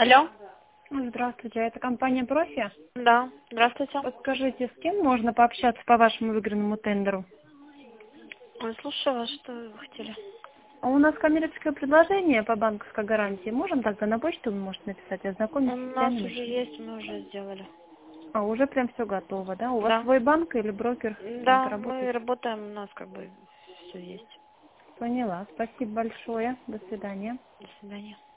Алло. Здравствуйте, это компания «Профи». Да, здравствуйте. Подскажите, с кем можно пообщаться по вашему выигранному тендеру? Ой, слушаю вас, что вы хотели. А у нас коммерческое предложение по банковской гарантии. Можем тогда на почту вы можете написать, У ознакомиться с нас ценами? уже есть, мы уже сделали. А, уже прям все готово, да? У вас Да. свой банк или брокер с кем-то Да, мы работаете? работаем, у нас как бы все есть. Поняла. Спасибо большое. До свидания. До свидания.